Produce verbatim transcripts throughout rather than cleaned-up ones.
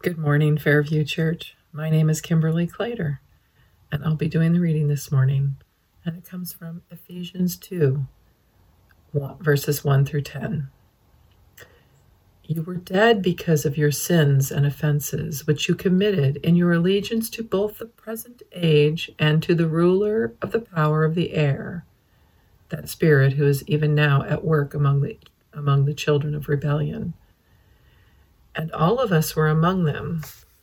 Good morning, Fairview Church. My name is Kimberly Clater, and I'll be doing the reading this morning. And it comes from Ephesians two, verses one through ten. You were dead because of your sins and offenses, which you committed in your allegiance to both the present age and to the ruler of the power of the air, that spirit who is even now at work among the, among the children of rebellion. And all of us were among them.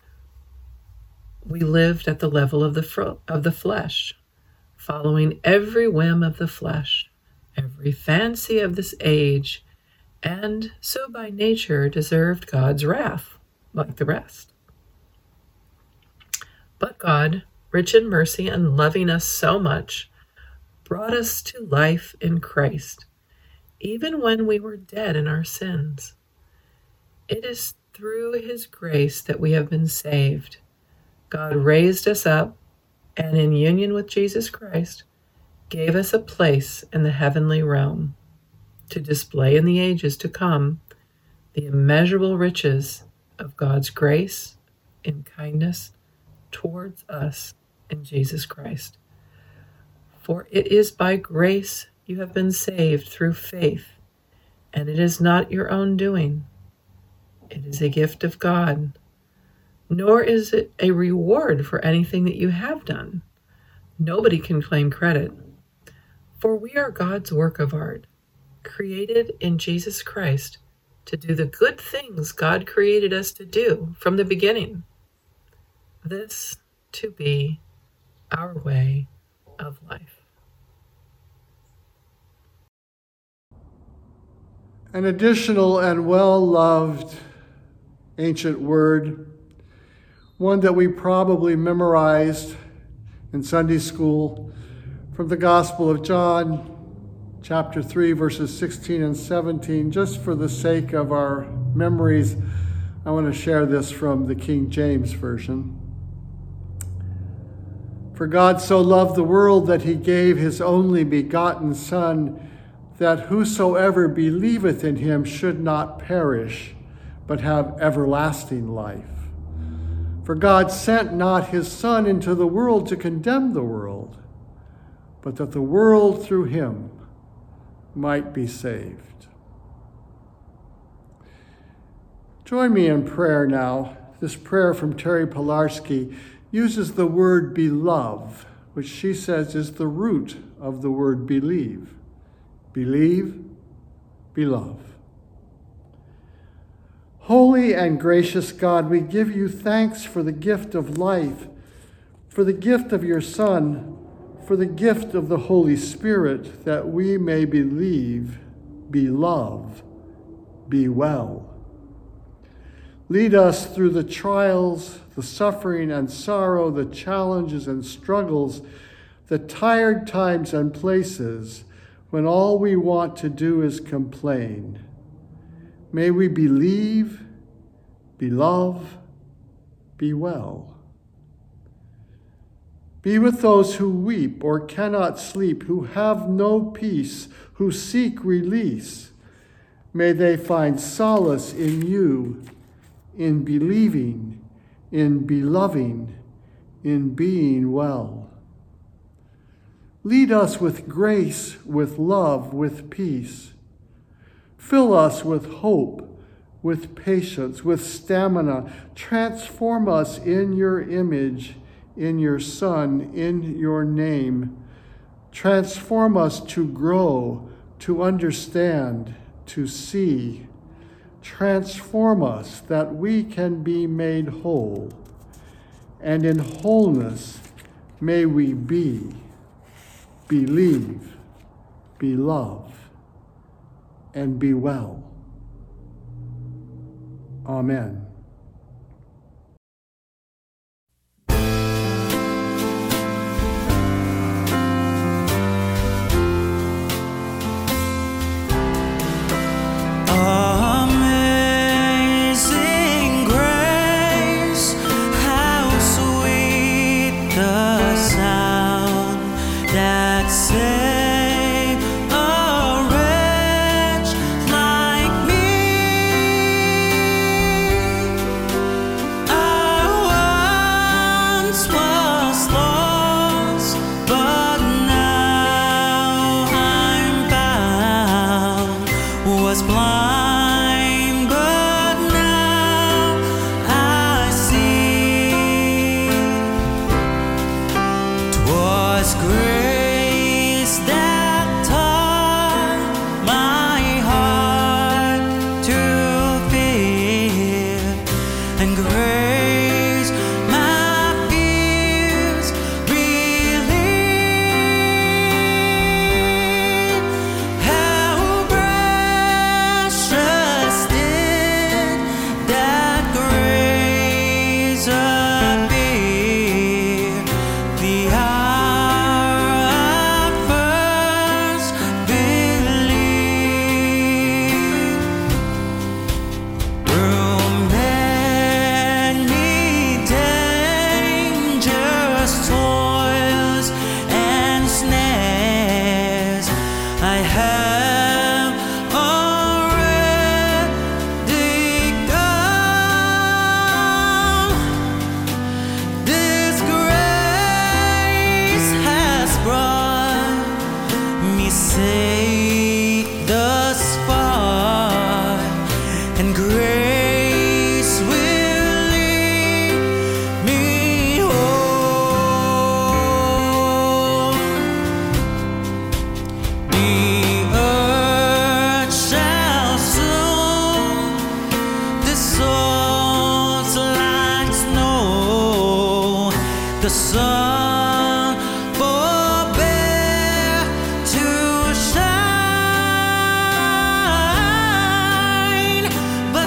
We lived at the level of the fr- of the flesh, following every whim of the flesh, every fancy of this age, and so by nature deserved God's wrath, like the rest. But God, rich in mercy and loving us so much, brought us to life in Christ, even when we were dead in our sins. It is through his grace that we have been saved. God raised us up and in union with Jesus Christ gave us a place in the heavenly realm to display in the ages to come the immeasurable riches of God's grace and kindness towards us in Jesus Christ. For it is by grace you have been saved through faith, and it is not your own doing. It is a gift of God, nor is it a reward for anything that you have done. Nobody can claim credit, for we are God's work of art, created in Jesus Christ to do the good things God created us to do from the beginning. This to be our way of life. An additional and well-loved ancient word, one that we probably memorized in Sunday school, from the Gospel of John, chapter three, verses sixteen and seventeen. Just for the sake of our memories, I want to share this from the King James Version. For God so loved the world that he gave his only begotten Son, that whosoever believeth in him should not perish, but have everlasting life. For God sent not his Son into the world to condemn the world, but that the world through him might be saved. Join me in prayer now. This prayer from Terry Pilarski uses the word beloved, which she says is the root of the word believe. Believe, beloved. Holy and gracious God, we give you thanks for the gift of life, for the gift of your Son, for the gift of the Holy Spirit, that we may believe, be love, be well. Lead us through the trials, the suffering and sorrow, the challenges and struggles, the tired times and places when all we want to do is complain. May we believe, be love, be well. Be with those who weep or cannot sleep, who have no peace, who seek release. May they find solace in you, in believing, in beloving, in being well. Lead us with grace, with love, with peace. Fill us with hope, with patience, with stamina. Transform us in your image, in your Son, in your name. Transform us to grow, to understand, to see. Transform us that we can be made whole. And in wholeness may we be, believe, be loved, and be well. Amen. Amazing grace, how sweet the sound that saved a wretch like me. and grace my fears relieve. How precious did that grace appear the hour I first believed. Through many dangerous toils and snares, I have already come. This grace has brought me safe thus far, and grace will lead me home. The earth shall soon dissolve like snow. The sun forbear to shine, but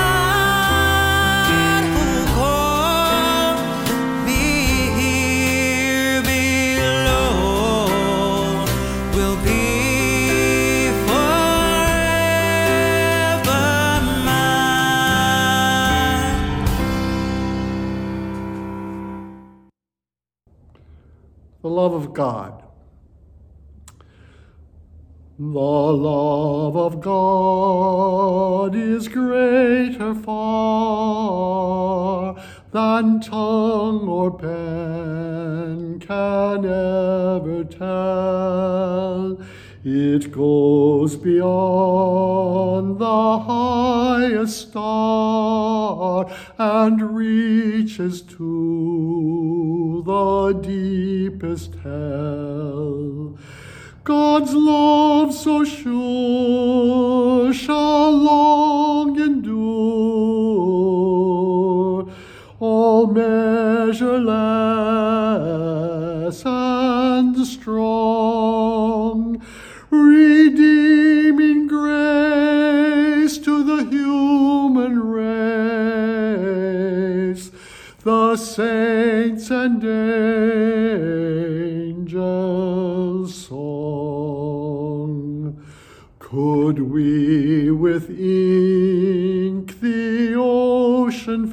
God who called me here below will be forever mine. The love of God. The love of God is greater far than tongue or pen can ever tell. It goes beyond the highest star and reaches to the deepest hell. God's love so sure shall long endure, all measureless and strong, redeeming grace to the human race, the saints and angels' song. Could we with ink the ocean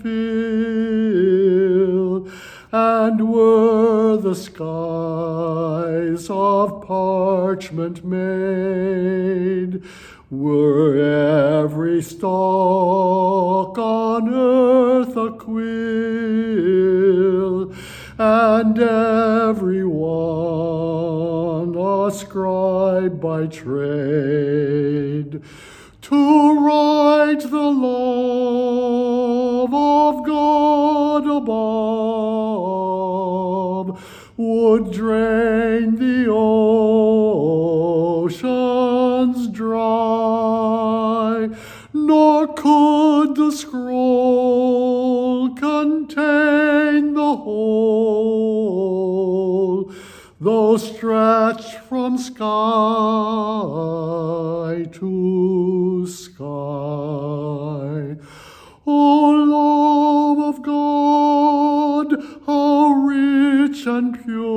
fill, and were the skies of parchment made, were every stalk on earth a quill, and every one a scribe by trade, to write the love of God above, would drain the oceans dry, nor could the scroll contain the whole, though stretched from sky to sky. O love of God, how rich and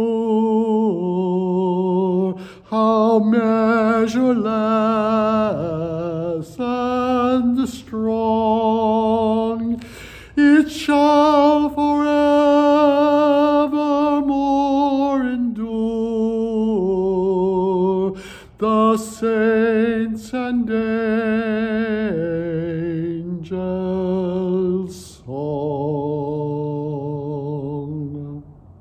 pure, how measureless and strong, it shall forevermore endure, the saints and angels' song.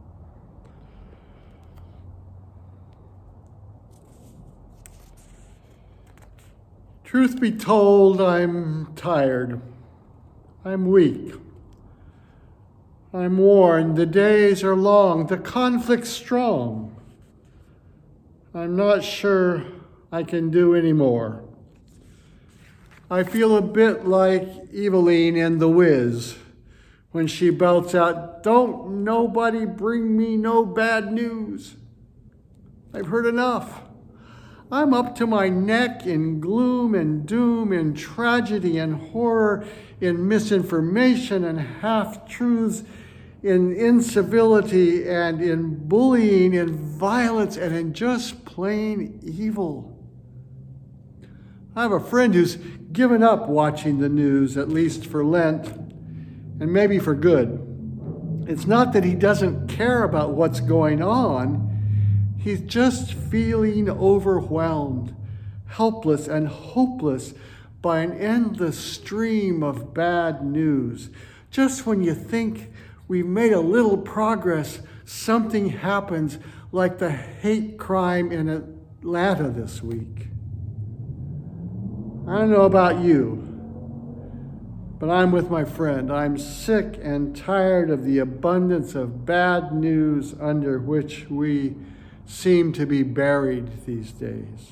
Truth be told, I'm tired. I'm weak. I'm worn. The days are long. The conflict's strong. I'm not sure I can do any more. I feel a bit like Eveline in The Wiz. when she belts out, "Don't nobody bring me no bad news. I've heard enough. I'm up to my neck in gloom and doom, in tragedy and horror, in misinformation and half-truths, in incivility and in bullying, in violence and in just plain evil." I have a friend who's given up watching the news, at least for Lent, and maybe for good. It's not that he doesn't care about what's going on. He's just feeling overwhelmed, helpless, and hopeless by an endless stream of bad news. Just when you think we've made a little progress, something happens, like the hate crime in Atlanta this week. I don't know about you, but I'm with my friend. I'm sick and tired of the abundance of bad news under which we seem to be buried these days.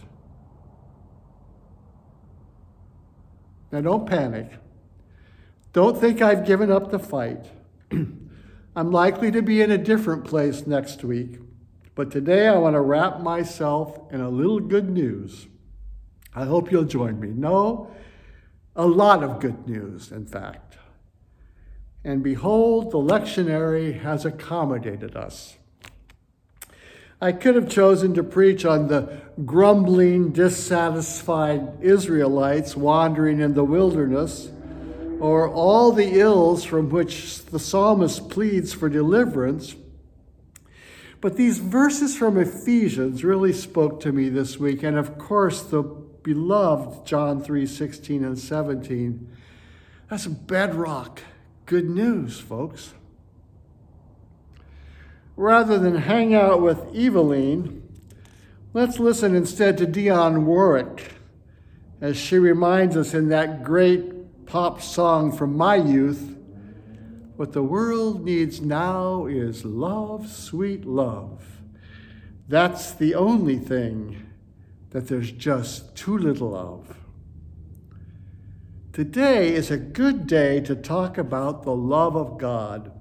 Now, don't panic. Don't think I've given up the fight. I'm likely to be in a different place next week, but today I want to wrap myself in a little good news. I hope you'll join me. No, a lot of good news, in fact. And behold, the lectionary has accommodated us. I could have chosen to preach on the grumbling, dissatisfied Israelites wandering in the wilderness, or all the ills from which the psalmist pleads for deliverance. But these verses from Ephesians really spoke to me this week, and of course the beloved John three sixteen and seventeen. That's bedrock good news, folks. Rather than hang out with Eveline, let's listen instead to Dionne Warwick as she reminds us in that great pop song from my youth, "What the world needs now is love, sweet love. That's the only thing that there's just too little of." Today is a good day to talk about the love of God.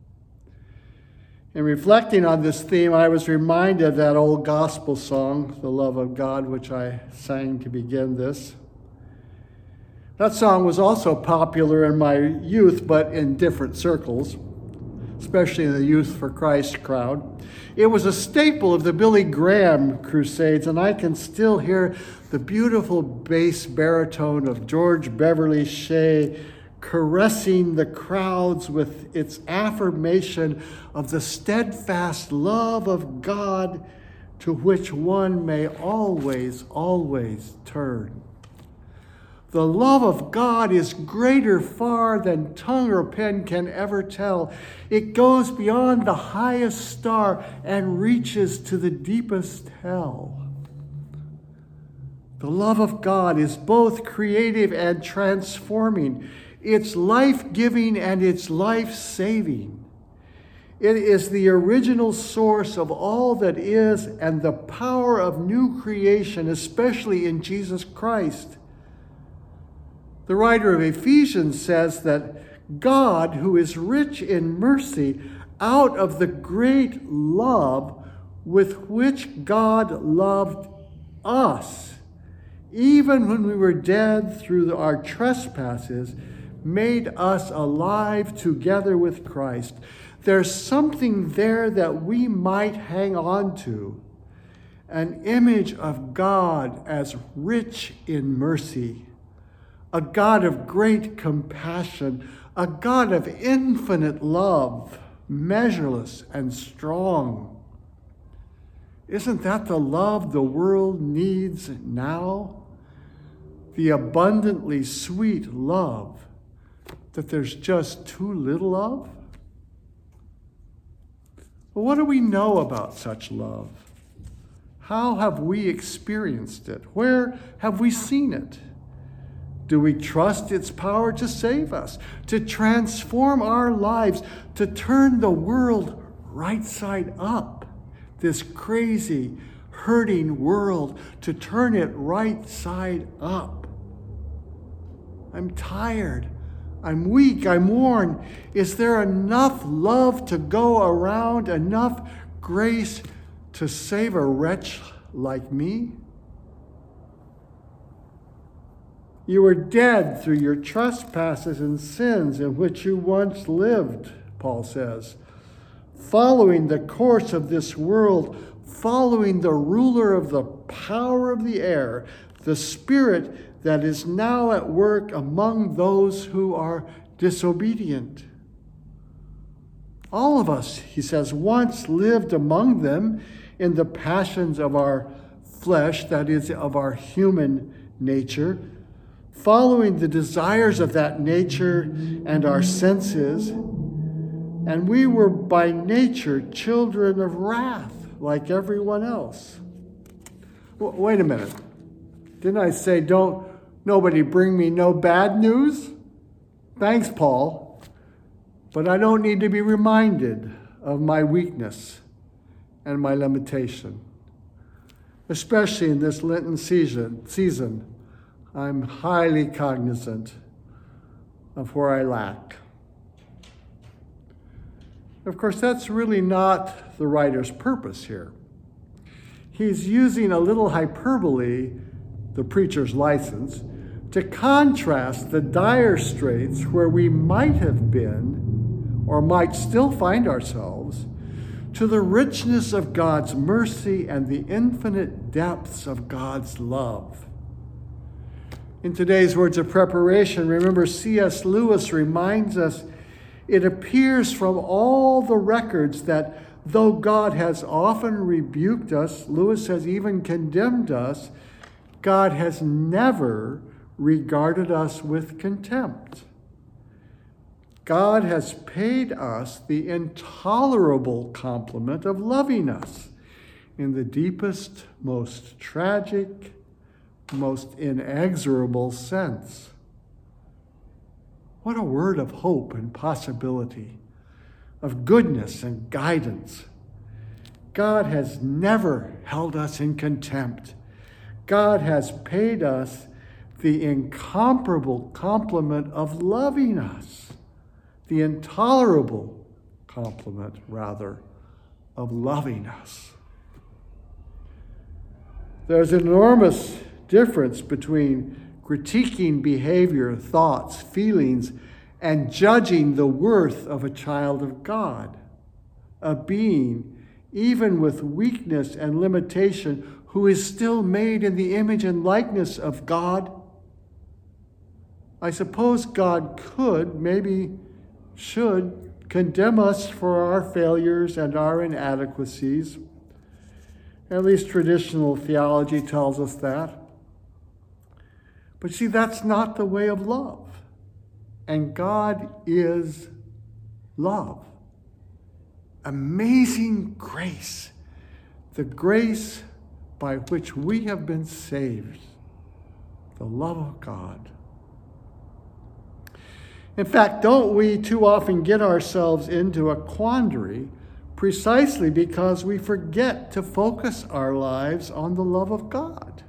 In reflecting on this theme, I was reminded of that old gospel song, "The Love of God," which I sang to begin this. That song was also popular in my youth, but in different circles, especially in the Youth for Christ crowd. It was a staple of the Billy Graham crusades, and I can still hear the beautiful bass baritone of George Beverly Shea caressing the crowds with its affirmation of the steadfast love of God to which one may always, always turn. The love of God is greater far than tongue or pen can ever tell. It goes beyond the highest star and reaches to the deepest hell. The love of God is both creative and transforming. It's life-giving and it's life-saving. It is the original source of all that is and the power of new creation, especially in Jesus Christ. The writer of Ephesians says that God, who is rich in mercy, out of the great love with which God loved us, even when we were dead through our trespasses, made us alive together with Christ. There's something there that we might hang on to, an image of God as rich in mercy, a God of great compassion, a God of infinite love, measureless and strong. Isn't that the love the world needs now? The abundantly sweet love that there's just too little of? Well, what do we know about such love? How have we experienced it? Where have we seen it? Do we trust its power to save us, to transform our lives, to turn the world right side up? This crazy, hurting world, to turn it right side up. I'm tired I'm weak, I'm worn. Is there enough love to go around, enough grace to save a wretch like me? You were dead through your trespasses and sins in which you once lived, Paul says, following the course of this world, following the ruler of the power of the air, the spirit that is now at work among those who are disobedient. All of us, he says, once lived among them in the passions of our flesh, that is, of our human nature, following the desires of that nature and our senses. And we were by nature children of wrath, like everyone else. W- wait a minute. Didn't I say, don't nobody bring me no bad news? Thanks, Paul. But I don't need to be reminded of my weakness and my limitation. Especially in this Lenten season, season, I'm highly cognizant of where I lack. Of course, that's really not the writer's purpose here. He's using a little hyperbole, the preacher's license, to contrast the dire straits where we might have been or might still find ourselves to the richness of God's mercy and the infinite depths of God's love. In today's words of preparation, remember C S Lewis reminds us, it appears from all the records that though God has often rebuked us, Lewis has even condemned us, God has never regarded us with contempt. God has paid us the intolerable compliment of loving us in the deepest, most tragic, most inexorable sense. What a word of hope and possibility, of goodness and guidance. God has never held us in contempt. God has paid us the incomparable compliment of loving us, the intolerable compliment, rather, of loving us. There's an enormous difference between critiquing behavior, thoughts, feelings, and judging the worth of a child of God, a being, even with weakness and limitation, who is still made in the image and likeness of God. I suppose God could, maybe should, condemn us for our failures and our inadequacies. At least traditional theology tells us that. But see, that's not the way of love. And God is love. Amazing grace. The grace by which we have been saved. The love of God. In fact, don't we too often get ourselves into a quandary precisely because we forget to focus our lives on the love of God?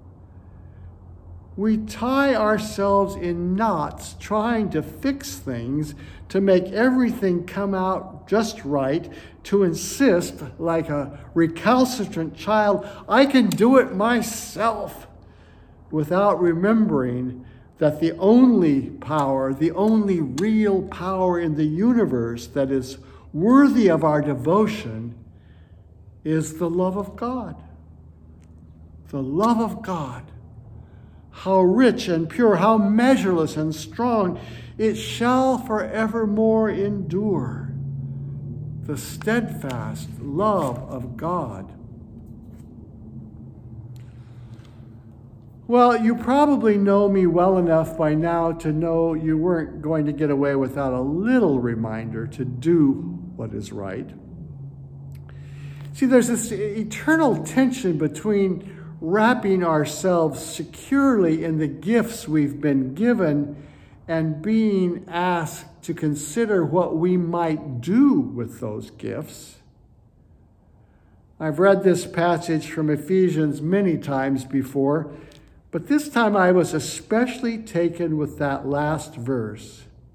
We tie ourselves in knots trying to fix things, to make everything come out just right, to insist, like a recalcitrant child, I can do it myself, without remembering that the only power, the only real power in the universe that is worthy of our devotion is the love of God. The love of God. How rich and pure, how measureless and strong, it shall forevermore endure. The steadfast love of God. Well, you probably know me well enough by now to know you weren't going to get away without a little reminder to do what is right. See, there's this eternal tension between wrapping ourselves securely in the gifts we've been given and being asked to consider what we might do with those gifts. I've read this passage from Ephesians many times before, but this time I was especially taken with that last verse.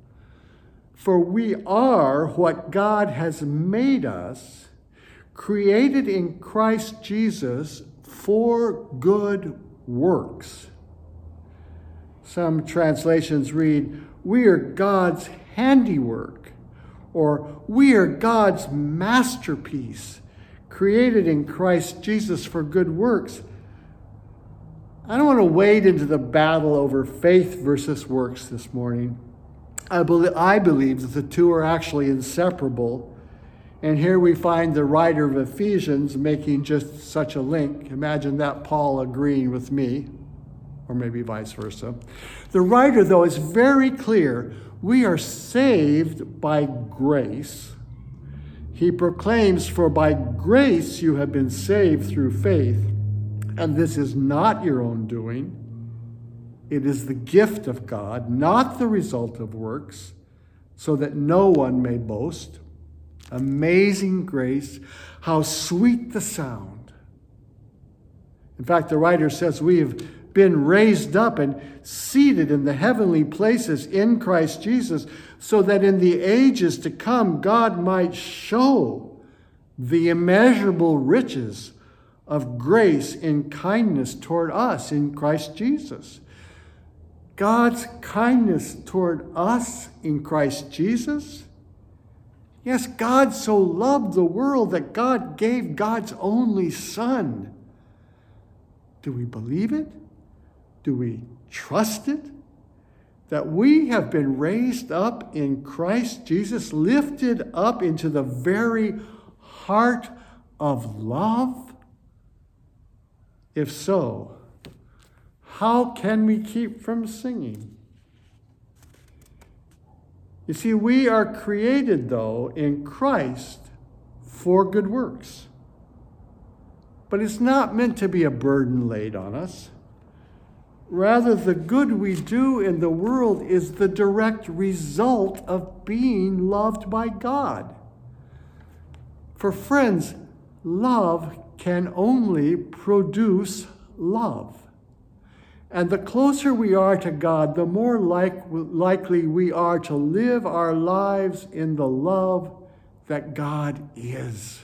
For we are what God has made us, created in Christ Jesus for good works. Some translations read, we are God's handiwork, or we are God's masterpiece, created in Christ Jesus for good works. I don't want to wade into the battle over faith versus works this morning. I believe, I believe that the two are actually inseparable. And here we find the writer of Ephesians making just such a link. Imagine that Paul agreeing with me, or maybe vice versa. The writer, though, is very clear. We are saved by grace. He proclaims, for by grace you have been saved through faith, and this is not your own doing. It is the gift of God, not the result of works, so that no one may boast. Amazing grace, how sweet the sound. In fact, the writer says we have been raised up and seated in the heavenly places in Christ Jesus, so that in the ages to come God might show the immeasurable riches of grace and kindness toward us in Christ Jesus. God's kindness toward us in Christ Jesus? Yes, God so loved the world that God gave God's only Son. Do we believe it? Do we trust it? That we have been raised up in Christ Jesus, lifted up into the very heart of love? If so, how can we keep from singing? You see, we are created, though, in Christ for good works. But it's not meant to be a burden laid on us. Rather, the good we do in the world is the direct result of being loved by God. For friends, love can only produce love. And the closer we are to God, the more like, likely we are to live our lives in the love that God is.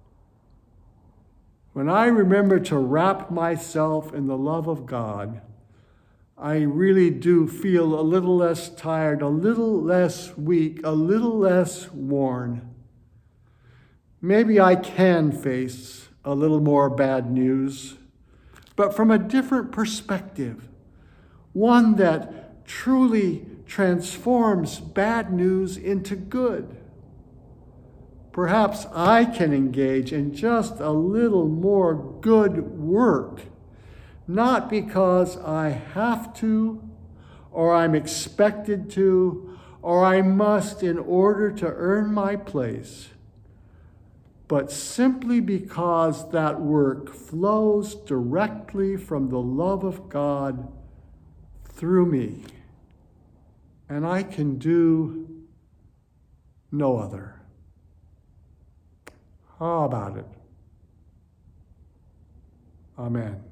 When I remember to wrap myself in the love of God, I really do feel a little less tired, a little less weak, a little less worn. Maybe I can face a little more bad news, but from a different perspective, one that truly transforms bad news into good. Perhaps I can engage in just a little more good work, not because I have to, or I'm expected to, or I must in order to earn my place, but simply because that work flows directly from the love of God through me, and I can do no other. How about it? Amen.